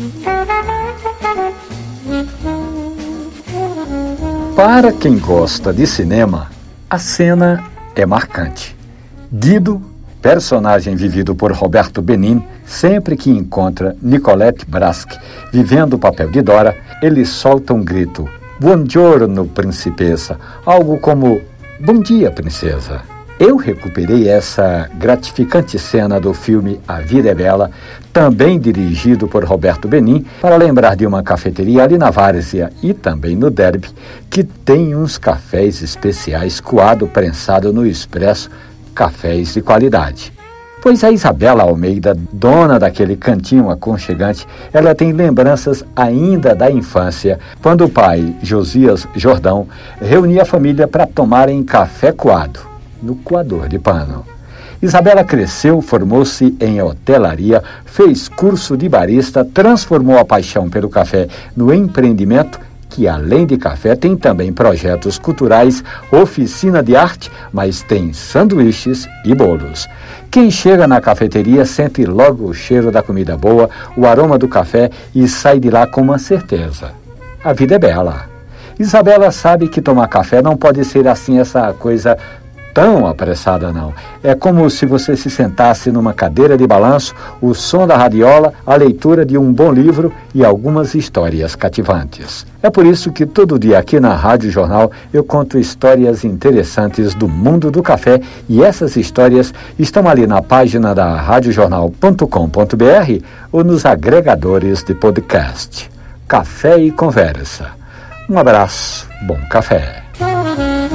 Para quem gosta de cinema, a cena é marcante. Guido, personagem vivido por Roberto Benigni, sempre que encontra Nicolette Braschi vivendo o papel de Dora, ele solta um grito: "Buongiorno, principessa", algo como "Bom dia, princesa". Eu recuperei essa gratificante cena do filme A Vida é Bela, também dirigido por Roberto Benigni, para lembrar de uma cafeteria ali na Várzea e também no Derby, que tem uns cafés especiais coado prensado no expresso, cafés de qualidade. Pois a Isabela Almeida, dona daquele cantinho aconchegante, ela tem lembranças ainda da infância, quando o pai, Josias Jordão, reunia a família para tomarem café coado, no coador de pano. Isabela cresceu, formou-se em hotelaria, fez curso de barista, transformou a paixão pelo café no empreendimento, que além de café tem também projetos culturais, oficina de arte, mas tem sanduíches e bolos. Quem chega na cafeteria sente logo o cheiro da comida boa, o aroma do café e sai de lá com uma certeza: a vida é bela. Isabela sabe que tomar café não pode ser assim essa coisa tão apressada, não. É como se você se sentasse numa cadeira de balanço, o som da radiola, a leitura de um bom livro e algumas histórias cativantes. É por isso que todo dia aqui na Rádio Jornal eu conto histórias interessantes do mundo do café, e essas histórias estão ali na página da radiojornal.com.br ou nos agregadores de podcast. Café e Conversa. Um abraço, bom café.